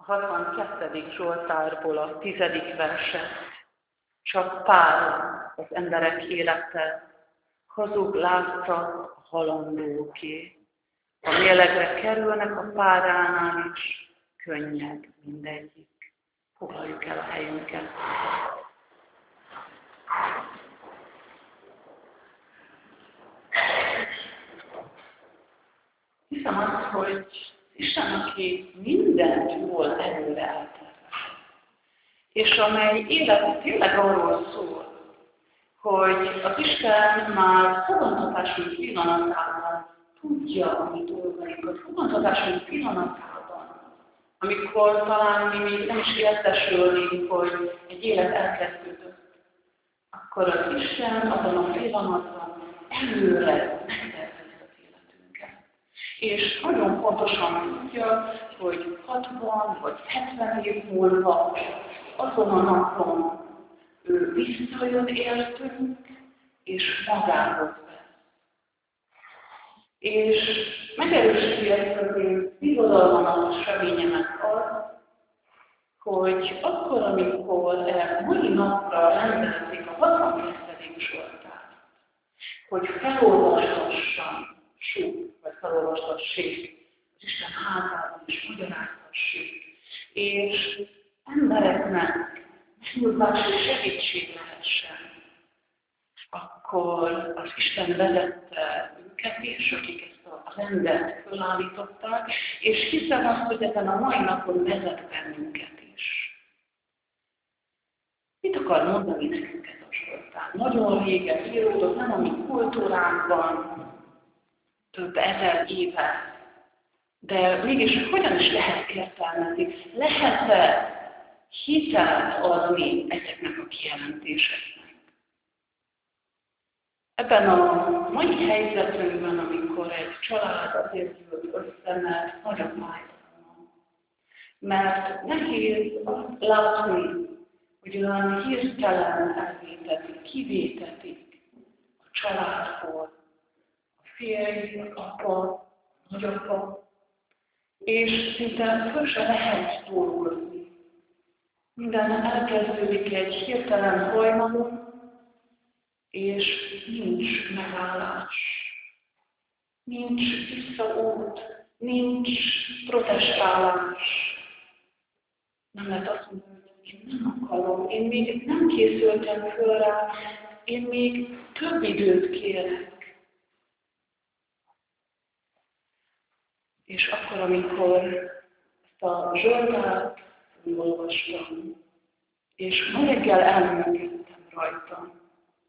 62. Zsoltárból a 10. verset. Csak pár az emberek élete, hazug látszat a halandóké. A mélegre kerülnek a páránál is, könnyed mindegyik. Foglaljuk el a helyünket. Hiszem azt, hogy Isten, aki mindent jól előre eltervez, és amely élet tényleg arról szól, hogy az Isten már fogantatásunk pillanatában tudja a mi dolgainkat, fogantatásunk pillanatában, amikor talán mi még nem is értesülnénk, hogy egy élet elkezdődött, akkor az Isten azon a pillanatban előre megtervezi az életünket. És nagyon pontosan tudja, hogy 60 vagy 70 év múlva azon a napon ő visszajön értünk, és magához vesz. És megerősíti ezt az én birodalmanos reményemet az, hogy akkor, amikor mai napra rendelték a 62. Zsoltárt, hogy felolvashassam, vagy felolvastassék, az Isten házában is magyaráztassék, és embereknek megnyugvási segítség lehessen, akkor az Isten vezette őket is, akik ezt a rendet felállították, és hiszem azt, hogy ezen a mai napon vezet bennünket is. Mit akar mondani nekünk ez a Zsoltár? Nagyon régen íródott, nem a mi kultúránkban, több ezer éve, de mégis hogyan is lehet értelmezni? Lehet-e hitelt adni ezeknek a kijelentéseknek? Ebben a mai helyzetünkben, amikor egy család azért gyűlt össze, mert nagy a fájdalom, mert nehéz azt látni, hogy olyan hirtelen elvétetik, kivétetik a családból, a férj, az apa, a nagyapa, és szinte föl se lehet dolgozni. Minden elkezdődik egy hirtelen hajnalon, és nincs megállás, nincs visszaút, nincs protestálás. Nem lehet azt mondani, hogy én nem akarom, én még nem készültem föl rá, én még több időt kérek. És akkor, amikor ezt a Zsoltárt olvastam, és ma reggel elmélkedtem rajta,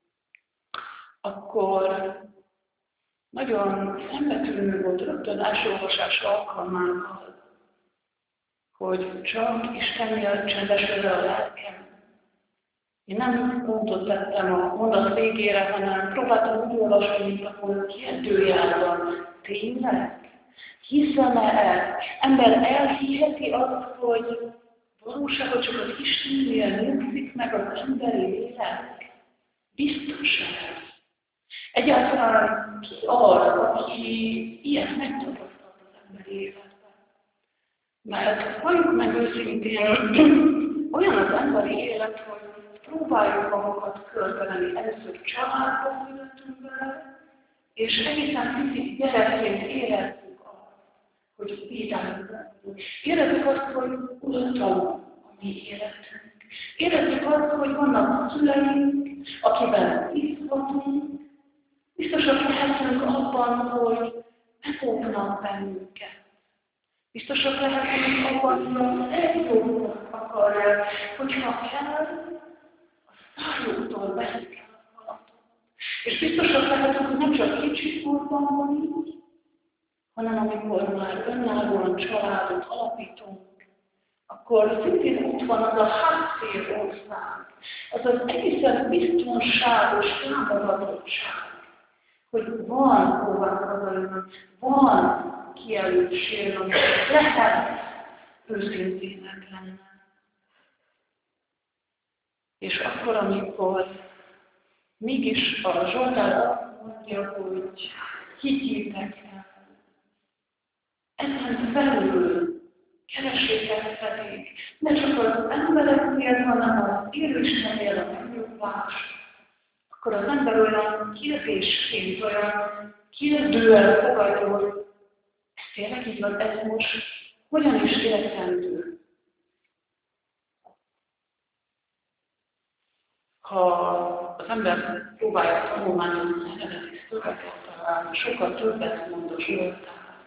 akkor nagyon szembetűnő volt rögtön első olvasás alkalmával, hogy csak Istennél csendesül a lelkem. Én nem pontot tettem a mondat végére, hanem próbáltam úgy olvasni, mint ahol kérdőjelben. Tényleg? Hiszem-e? Ember elhiheti azt, hogy valóságban csak az Istennél nyugszik meg az emberi lélek? Biztos-e? Egyáltalán ki az, aki ilyet megtapasztalt az emberi életben? Mert halljuk meg őszintén, olyan az emberi élet, hogy próbáljuk magunkat költeni. Először családba születünk bele, és egészen pici gyerekként érezzük azt, hogy védelmezünk. Érezzük azt, hogy uralom a mi életünk. Érezzük azt, hogy vannak szüleink, akiben bízhatunk. Biztosak lehetünk abban, hogy befognak bennünket. Biztosak lehetünk abban, hogy eljókat akarják, hogyha kell, a szájuktól veszik el a halatot. És biztosak lehetünk, hogy nem csak kicsi korban van így, hanem amikor már önállóan családot alapítunk, akkor szintén ott van az a háttérország, az az egészen biztonságos támogatottság, hogy van hova hazajönni, van kijelölt sérülni, lehet őszintének lenni. És akkor, amikor mégis a Zsoltár azt mondja, hogy higgyétek el, ezen felül kereséget pedig ne csak az embereknél, hanem az élőistennél a megnyugvás, akkor az ember olyan kérdésként, olyan kérdően fogadja, hogy ez tényleg így van, ez most hogyan is értendő. Ha az ember próbálja tanulmányozni az eredeti szöveget, talán sokkal többet mond a Zsoltár.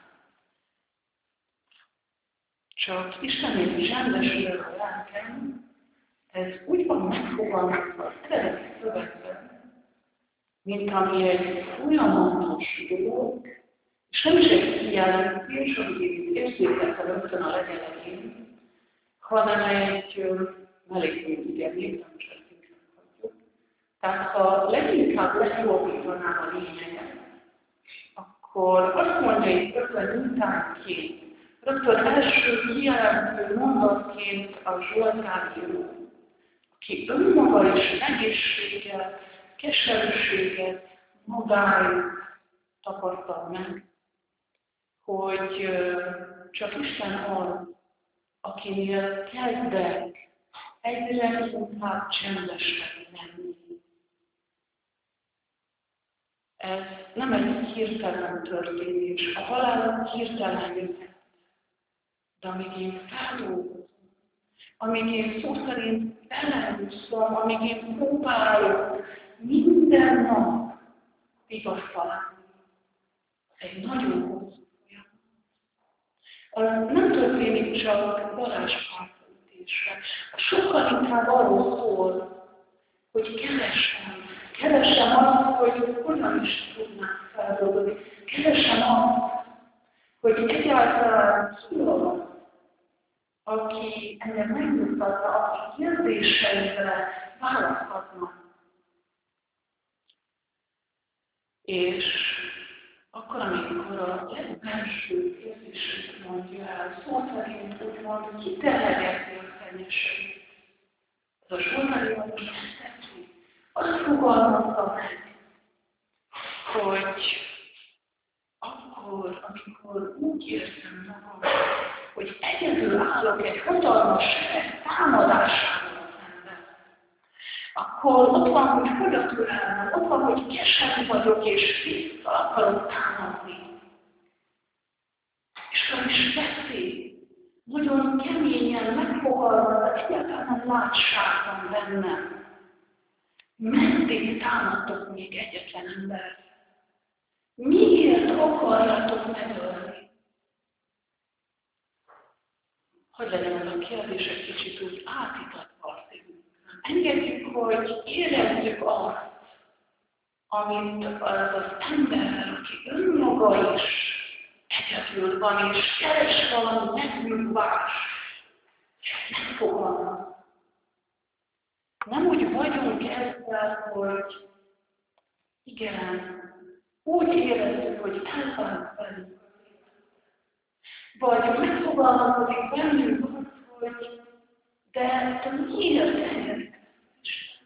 Csak Istennél csendesül a lelkem, ez úgy van megfogalmazva az eredeti szövegben, mint ami egy folyamatos dolog, és nem is egy kijelentés, amit én érzékeltem rögtön a legelején, hanem egy mellékművéget, nem csak hagyjuk. Tehát ha leginkább lefordítanám a lényeget, akkor azt mondja itt rögtön mintánként, rögtön első kijelentő mondatként a Zsoltár író, aki önmaga is egészséget, keserűséget magáért tapasztal meg, hogy csak Isten az, akinél kezdek egyre inkább csendesek lenni. Ez nem egy hirtelen történés, a halál hirtelen jöhet. De amíg én feldolgozom, amíg én szó szerint beleúszom, amíg én próbálok minden nap vigasztalni, egy nagyon hosszú folyamat. Az nem történik csak varázspártítésre. Sokkal inkább arról szól, hogy keresem azt, hogy hogyan is tudnám feldolgozni. Keresem azt, hogy egyáltalán ki az, aki engem megnyugtatna, aki kérdéseimre választhatna. És akkor, amikor a legelső érzését mondja el, szó szerint úgymond kiterhegeti a szennyeseit. Ez a Zsoltár most ezt teszi. Azt fogalmazta meg, hogy akkor, amikor úgy érzem magam, hogy egyedül állok egy hatalmas sereg támadásával szemben, akkor ott van, hogy fogyatőrelem, ott van, hogy keserű vagyok, és vissza akarok támadni. És fel is veszi, nagyon keményen megfogalmazza, egyáltalán nem látságban bennem. Meddig támadtok még egyetlen ember? Miért akarjátok megölni? Hogy legyen ez a kérdés egy kicsit úgy átítatva a szívünkben. Engedjük, hogy érezzük azt, amit az ember, aki önmaga is egyedül van, és keres valami megnyugvást, megfogalmaz. Nem úgy vagyunk ezzel, hogy igen, úgy érezzük, hogy elválunk velünk. Vagy megfogalmazódik bennünk azt, hogy te miért engedik ezt?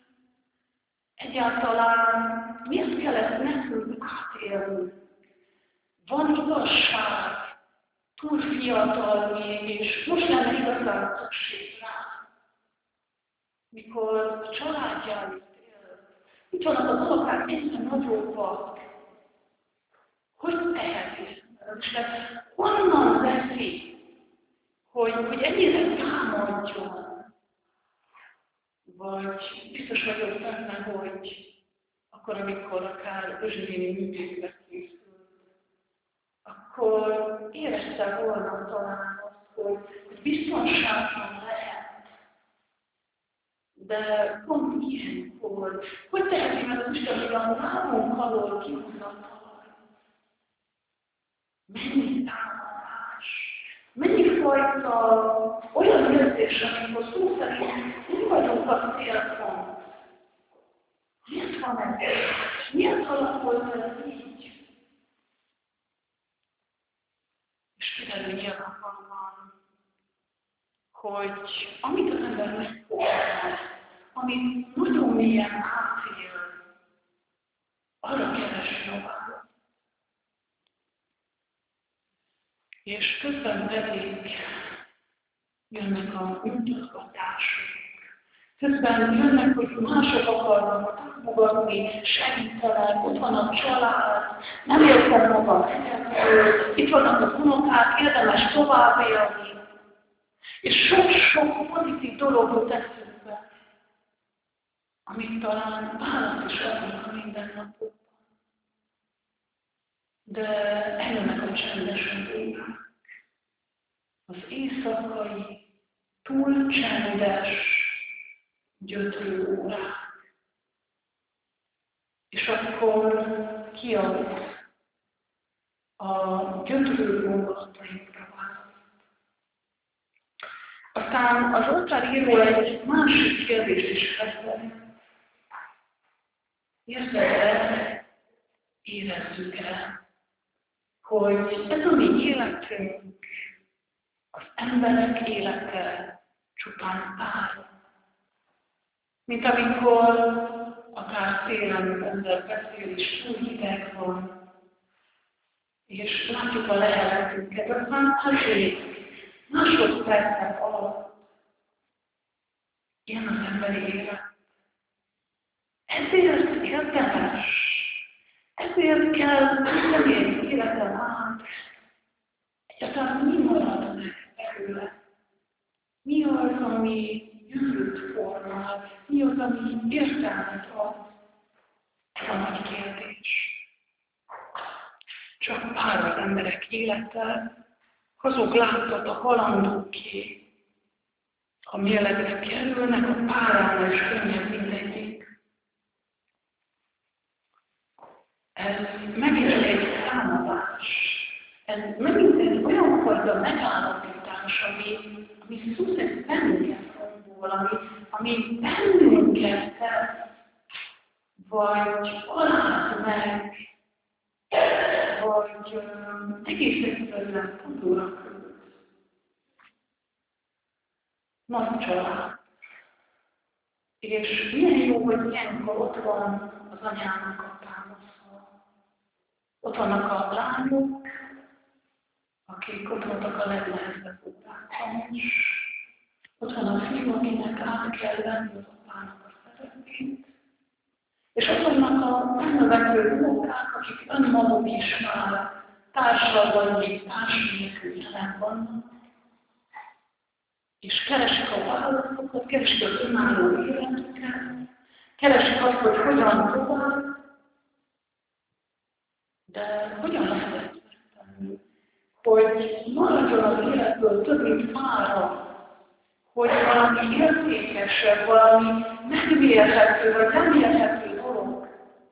Egyáltalán miért kellett nekünk átélni? Van igazság, túl fiatal még, és most lenne igazán szükség rá. Mikor a családjáit él, itt vannak az unokák egyre nagyobbak. Hogy teheti? Isten onnan veszi, hogy ennyire támadjon. Vagy biztos vagyok benne, hogy akkor, amikor akár Özsövéni művészre készült, akkor érezte volna talán azt, hogy biztonságban lehet. De pont ilyenkor, hogy teheti meg az Isten, hogy a lábunk alól kihúzza a talajt? Mennyi támadás, mennyi fajta olyan érzés, amikor szó szerint mi vagyunk a célpont. Miért van ez? Miért alakult ez így? És kiderül nyilvánvalóan, hogy amit az ember megfogalmaz, amit nagyon mélyen átél, arra keresi a választ. És közben pedig jönnek a mutatgatások. Közben jönnek, hogy mások akarnak támogatni, segítenek, ott van a család, nem értem magam egyedül, itt vannak az unokák, érdemes tovább élni. És sok-sok pozitív dologot teszünk be, amit talán választ is adnak a mindennapokban. De eljönnek a csendesen órák. Az éjszakai, túl csendes, gyötrő órák. És akkor kiad a gyötrő gondolatainkra választ. Aztán az oltáríró egy másik kérdést is feltett. Érezzük el, hogy ez a mi életünk, az emberek élete csupán pár. Mint amikor akár télen ember beszél, és túl hideg van, és látjuk a leheletünket, aztán másodpercek alatt ilyen az emberi élet. Ezért érdemes, ezért kell minden életem át. Egyáltalán mi marad meg belőle? Mi az, ami jövőt formál? Mi az, ami értelmet ad? Ez a nagy kérdés. Csak pár az emberek élete, azok láttat a halandóké. Ha mérlegre kerülnek, a páránál is könnyebb mindegyik. Ez megint egy támadás. Ez megint egy olyan fajta megállapítás, ami szó szerint bennünket rombol, ami bennünket tesz, vagy aláz meg, vagy egész egyszerűen tudóra küld. Nagy család. És milyen jó, hogy ilyenkor ott van az anyának a támasza. Ott vannak a lányok, akik ott voltak a legnehezebb órákon is. Ott van a fiú, akinek át kell venni az apának a szerepét. És ott vannak a megnövekvő munkák, akik önmaguk is már társadalban, még társ nélkül jelen vannak. És keresik a válaszokat, keresik az önálló életüket, keresik azt, hogy hogyan tovább, de hogyan lehet ezt megtenni? Hogy maradjon az életből több, mint pára, hogy valami értékesebb, valami megmérhető, vagy nem érhető dolog.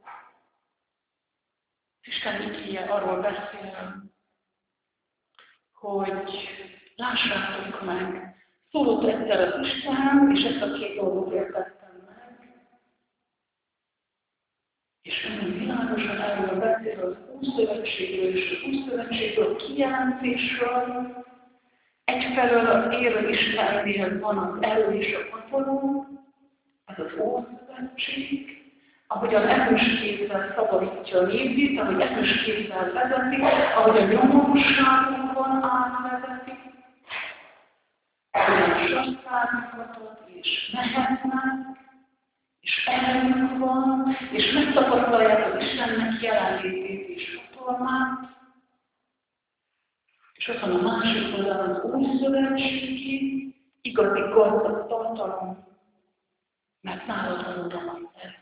Isten igéje arról beszél, hogy lássátok meg, szólott egyszer az Isten, és ezt a két dolgot értettem meg. És ön világosan erről beszél az Ószövetségről és az Ószövetségről kijelentésről. Egyfelől az élő Istennél van az erő és a hatalom, ez az Ószövetség, ahogyan erős kézzel szabadítja a népét, ahogy erős kézzel vezeti, ahogy a nyomorúságunkon átvezeti, ahogy sasszárnyugatot és mehetnek, és erőnk van, és megtapasztalják az Istennek jelenlétét és hatalmát. És ott van a másik oldalon az Ószövetségi, igazi gazdag tartalom, mert nálad van oda a szeretet.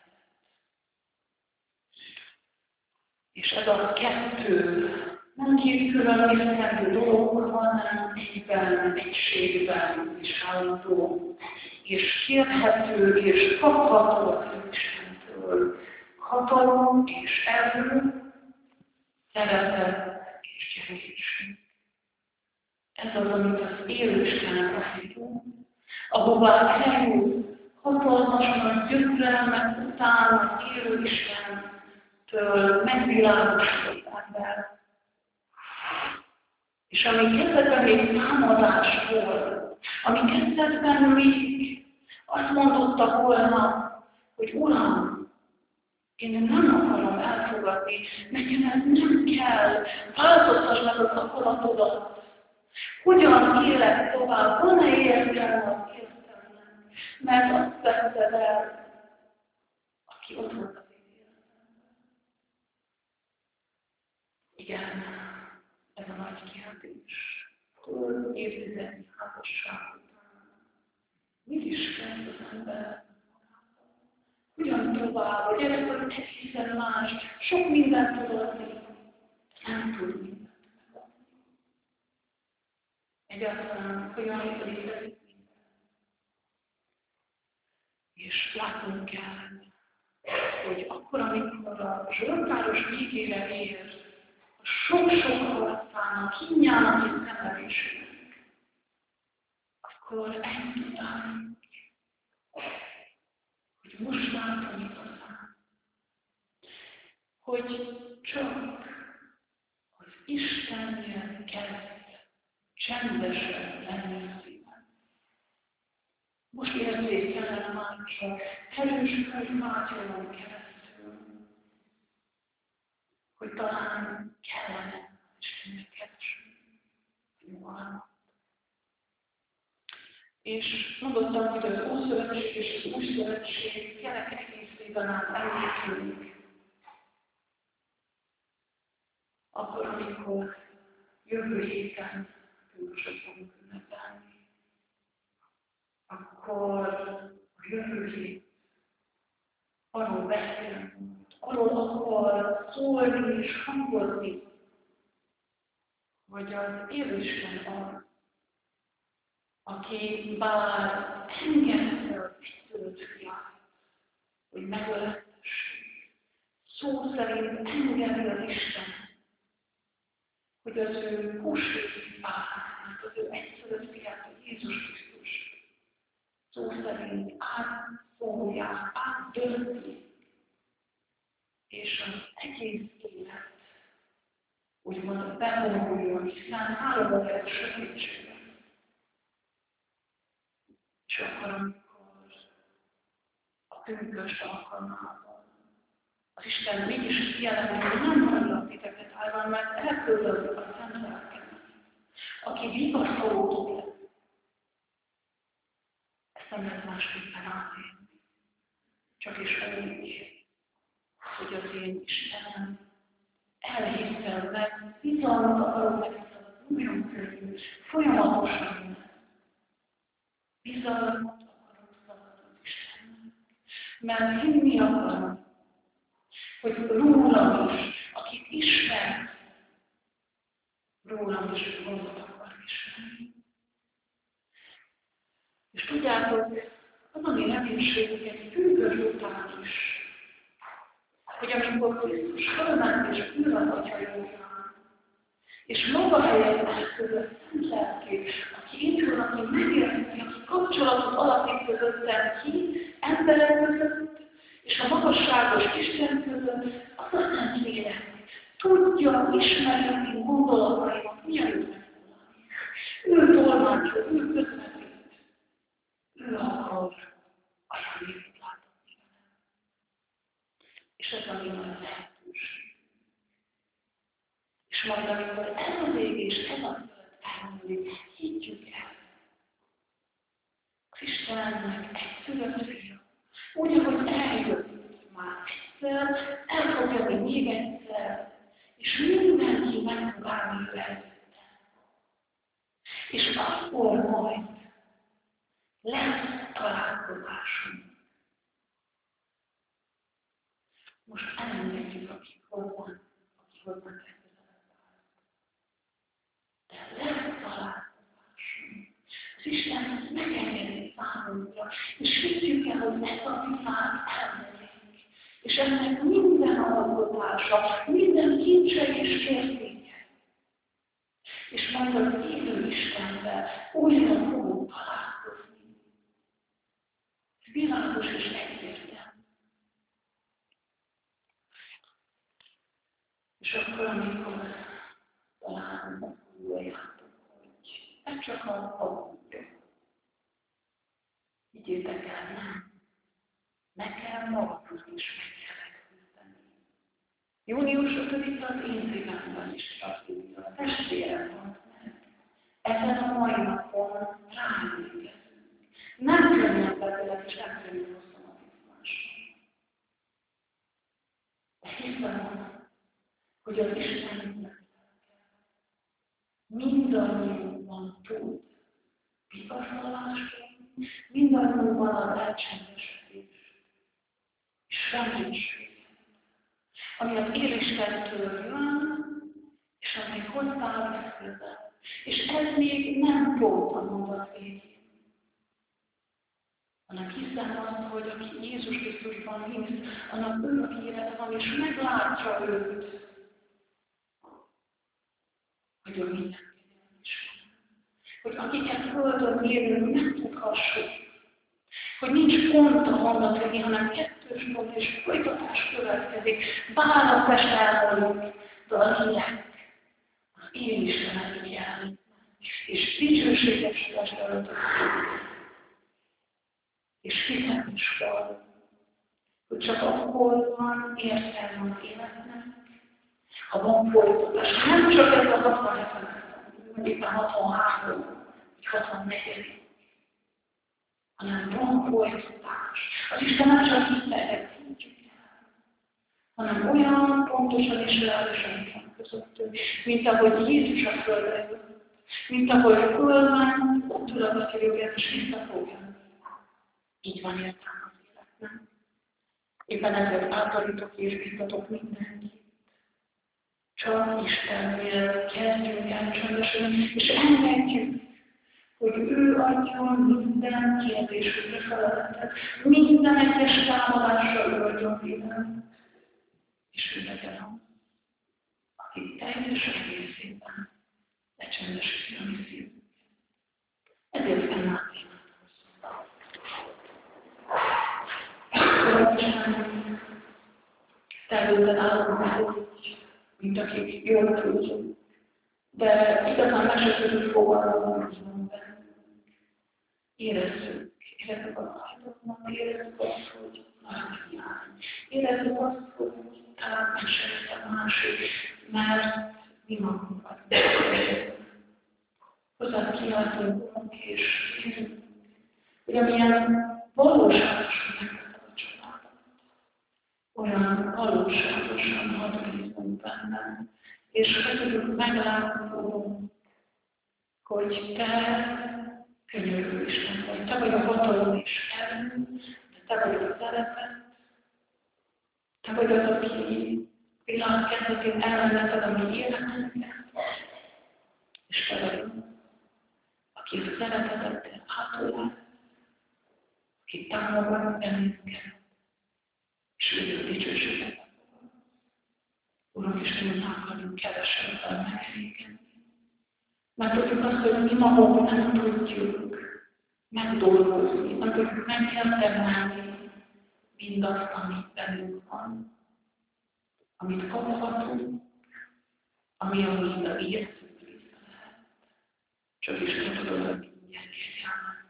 És ez a kettő nem két különböző dolog, hanem egyben, egységben is állító, és kérhető, és kapható az Istentől. Hatalom és erő, szeretet és gyengétség. Ez az, amit az élő Istennek adjuk, ahová eljut hatalmas nagy gyötrelmek után az élő Istentől megvilágosodott ember. És ami kezdetben még támadás volt, ami kezdetben még azt mondotta volna, hogy Uram, én nem akarom elfogadni, nekem ez nem kell, változtass meg az akaratodat. Hogyan élek tovább? Van-e értelme az életemnek? Mert azt veszed el, aki ott volt az én életemben. Igen, ez a nagy kérdés. Tudod, évtizednyi házasság után mit is kezd az ember? Hogyan tovább? Hogy először egészen más, sok mindent tud adni, nem tud mindent megadni. Egyáltalán hogyan létezik minden. És látnunk kell, hogy akkor, amikor a zsoltáros végére ér, a sok-sok arcának, kínjának és szenvedésnek, akkor eltudáljuk, hogy most látom igazán, hogy csak az Istennél kezd csendesen lenni a szívem. Most érzékelem már csak erős könyvágyalon keresztül, hogy talán kellene Istennek keresni a nyugalmat. És mondottam, hogy az Ószövetség és az Új Szövetség tényleg egészében át emlékszünk. Akkor, amikor jövő héten pünkösöt fogunk ünnepelni, akkor a jövő hét arról beszélünk, arról akar szólni és hangozni, hogy az élőisten az, aki bár engedte az egyszülött fiát, hogy megöletessék, szó szerint engedi az Isten, hogy az ő húsvéti pászát, az ő egyszülött fiát, az Jézus Krisztus, szó szerint átszólják, átdönti, és az egész élet úgymond bevonuljon, hiszen 3000 sötétségben. És akkor, amikor a pünkösd alkalmával az Isten mégis kijelenti, hogy nem hagynak titeket állva, mert elküldött a Szent Lelkemet, aki vigasztalótok lesz. Ezt nem lehet másképpen átélni. Csak is úgy, hogy az én Istenem elhiszem, mert bizalmat akarok neki szabad, nagyon könnyű, folyamatosan bizalmat akarok szabad az Istennek. Mert hinni akarom, hogy rólam is, akit ismer, rólam is gondot akar ismerni. És tudjátok, az a mi reménységünket pünkösd után is, hogy amikor Krisztus fölment és ül az Atyajóján, és maga helyett elküldött Szent Lelkét, aki indul, aki megérti, aki kapcsolatot alapít közöttem ki, emberek között, és a magasságos Isten között, az a Szent Lélek tudja, ismeri az én gondolataimat, ugyanúgy megszólalni. Ő tolmácsol, ő közvetít, ő akar ajándékot látni velem. És ez a mi nagy lehetőség. És majd amikor ez az ég és ez a föld elmúlik, higgyük el. Az Istennek egyszülött fia, úgy, ahogy eljött már egyszer, el fog jönni még egyszer, és mindenki meg fog állni előtte. És akkor majd lesz találkozásunk. Most elengedjük, akik hozzánk legközelebb áll. De lesz találkozásunk. Az Isten megengedi számunkra, és hiszük el, hogy ezt a világ elmegyünk. És ennek minden alkotása, minden kincse és értéke. És majd az élő Istenvel újra fogunk találkozni. Világos és egyértelmű. És akkor, amikor talán gondoljátok, hogy ez csak a alapja. Higgyétek el, nem. Nekem magadhoz is meg kell küzdeni. Június 5-e az én szívemben is tartjuk, a testvérem volt meg. ezen a mai napon ráemlékezünk. Nem könnyen beszélek, és nem könnyű hozzám a bizonyosra. De hiszem, hogy az Isten mindannyiunkban tud vigasztalást, mindannyiunkban az elcsendesedés, és reménység, ami az Istentől jön, és ami hozzávisz közel. És ez még nem volt a mondat végén, hanem hiszem azt, hogy aki Jézus Krisztusban hisz, annak örök élete van, és meglátja őt, hogy ő minden is. Hogy akiket földön élünk, nem tudhassuk. Hogy nincs pont a mondat végén, hanem kettős pont és folytatás következik. Választás elmondjuk, de a lényeg az én Istenem jelen. És dicsőséges testületet. És hiszem is van, hogy csak akkor van értelme az életnek, ha van folytatás. Nem csak ez a 60 vagy éppen 63, vagy 64, hanem van folytatás. Az Isten nem csak hitteget hívjuk el, hanem olyan pontosan és reálisan van közöttünk, mint ahogy Jézus a földre jött, mint ahogy a fölment, ott ülök a jobbját, és visszafogja. Így van értelme az életnek. Éppen ezért átarítok és biztatok mindenkit. Csak Istennél kezdjünk el csöndesülni, és engedjük, hogy ő adja minden kérdésünkre feladatot, minden egyes támadásra ő adja védelmet. És ő legyen az, aki teljes egészében lecsendesíti a mi szívünket. Ezért fennáll területen állunk, mint akik jól tudunk. De igazán mesélhetünk fogalmazunk bennünk. Érezzük a fájdalmat, érezzük azt, hogy nagyon hiány. Érezzük azt, hogy talán mesélte a másik, mert mi magunkat hozzá kiáltunk és érünk, hogy amilyen valóságos megvetett a családot, olyan valóságosan hadd bízunk bennem, és hogy tudjuk meglátni, hogy te könyörgő Isten vagy. Te vagy a hatalom és erő, de te vagy a szeretet. Te vagy az, aki pillanat kezdetén elrendeted a mi életünket. És te vagy az, aki a szeretetedkel átolál, aki támogat bennünket, és ő a dicsőséget. Uram Isten, nem akarunk kevesebben megelégedni. Mert tudjuk azt, hogy mi magunk nem tudjuk megdolgozni, nem tudjuk megtermelni mindazt, amit bennünk van, amit kaphatunk, ami a mi életünk része lehet. Csak Isten tudod, hogy mindjárt kérjálnak.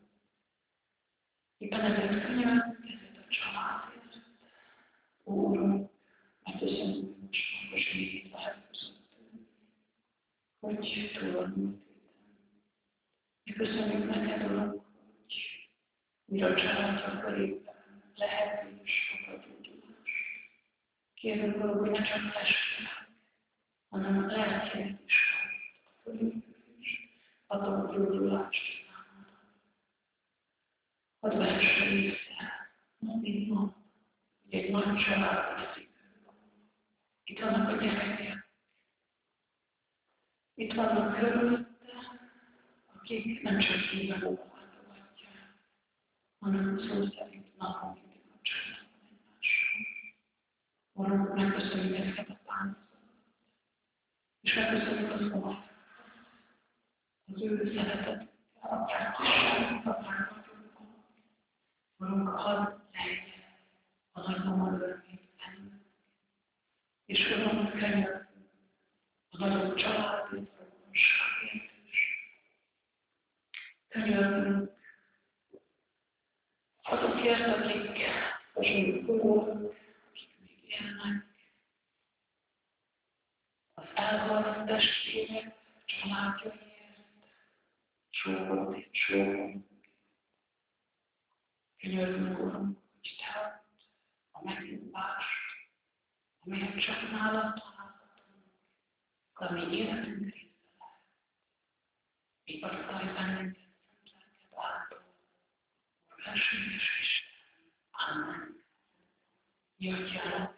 Éppen ezért könyörgünk, ezért a családért. Úrunk, megköszönjük, hogy most magas még lehet közöttünk, hogy tudod. Köszönjük neked, Uram, hogy mire a családja körében lehet és fogadó tudást. Kérünk, Uram, hogy ne csak testre, hanem a lelkének is a fölépülés, adom a gyógyulást számára. Hadd vehessen vissza, mint ma, hogy egy nagy család veszik. Itt vannak a gyerekek. Itt vannak körülötte, akik nem csak hívnak látogatják, hanem szó szerint napon mindig kapcsolatban egymással. Uram, megköszönjük ezeket a páncélokat, és megköszönjük az olyat, az ő szeretet, a práktisságot, a práktisságot. Uram, hadd legyen a nagymama örömében. És Uram, könyörgünk a nagyobb családért, a rokonságért is. Könyörgünk azokért, akik az újból, akik még élnek, az elhalt testvérek, családjaiért, sógorod és sógorod. Könyörgünk, Uram, hogy Te add a megnyugvást, amelyet csak nálad találhatunk, de a mi életünk része lehet. Vigasztalj bennünket, szent lelked által, Úr, elsőnyes Isten. Amen. Jöjj el,